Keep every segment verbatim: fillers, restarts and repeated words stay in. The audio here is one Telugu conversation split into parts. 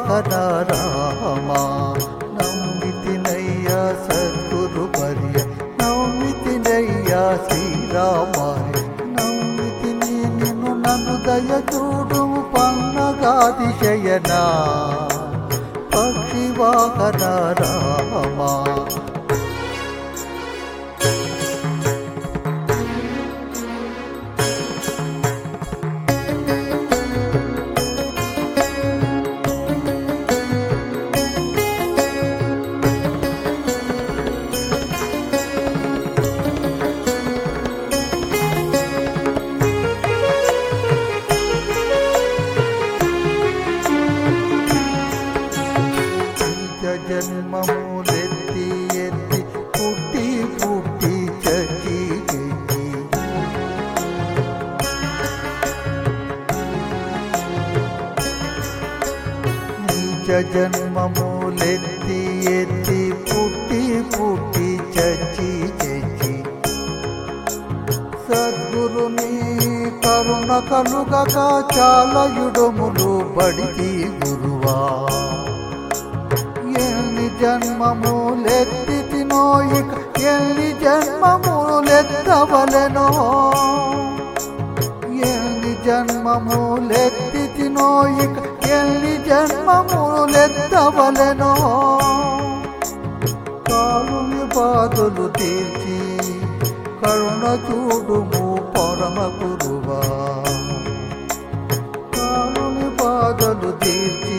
వాహన రామా నమ్మితినయ్యా సద్గురు వర్య నమ్మితినయ్యా శ్రీరామాయ నమ్మితిని నిన్ను నన్ను దయ చూడు పన్నగాదిశయనా పక్షి వాహన రామా జన్మములెత్తి ఎత్తి పుట్టి పుట్టి చచ్చి చెయ్యి నీచ జన్మములెత్తి ఎత్తి పుట్టి పుట్టి చచ్చి చెయ్యి సద్గురుని కరుణ కలుగక చాలా యుడములు బడికి గురువా ఎన్ని జన్మములెత్తినో ఇక ఎన్ని జన్మములెత్తవలెనో ఎన్ని జన్మములెత్తినో ఇక ఎన్ని జన్మములెత్తవలెనో కాలుని బాధలు తీర్చి కరుణ చూడుము పరమ గురువా కాలుని బాధలు తీర్చి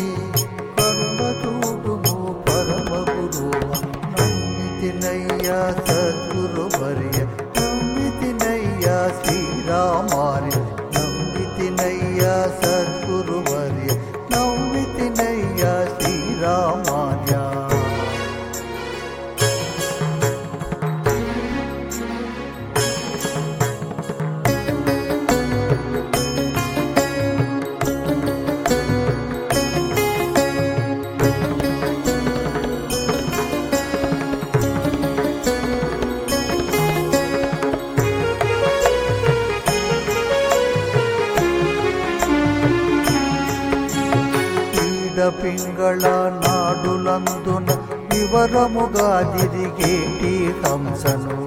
నమ్మితినయ్యా సద్గురు వర్య నమ్మితినయ్యా శ్రీరామాయ నమ్మితినయ్యా సద్గురు వర్య నమ్మితినయ్యా శ్రీరామాయ పింగళ నాడులందున వివరముగా తిరిగేటి హంసను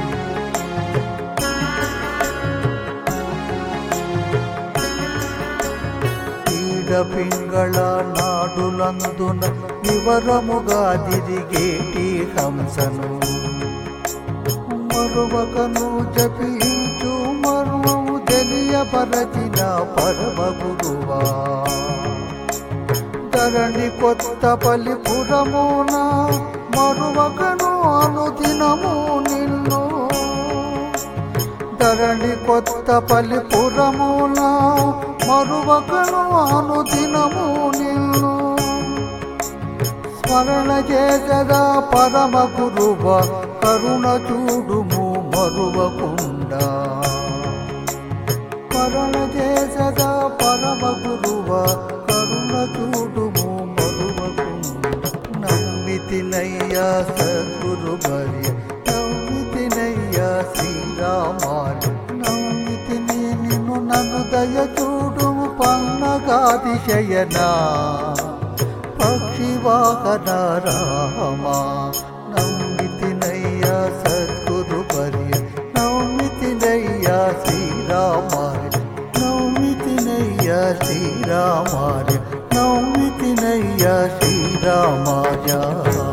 పీడ పింగళ నాడులందున వివరముగా తిరిగేటి హంసను మరువకను జపించు మర్మము తెలియపరచిన పరమ గురువా ధరణి కొత్త పలిపురమున మరువకను అనుదినము నిన్ను ధరణి కొత్త పలిపురమున మరువకను అనుదినము నిన్ను స్మరణ చేసదా పరమ గురువ కరుణ చూడుము మరువకుండా స్మరణ చేసదా పరమ గురువ కరుణ చూడుము మరువకుండా నమ్మితినయ్యా సద్గురు వర్య నమ్మితినయ్యా శ్రీరామాయ నమ్మితిని నిన్ను నన్ను దయ చూడుము పన్నగాదిశయనా పక్షి వాహన రామా నమ్మితినయ్యా సద్గురు వర్య నమ్మితినయ్యా శ్రీరామాయ నమ్మితినయ్యా శ్రీరామాయ నమ్మితినయ్యా శ్రీరామాయ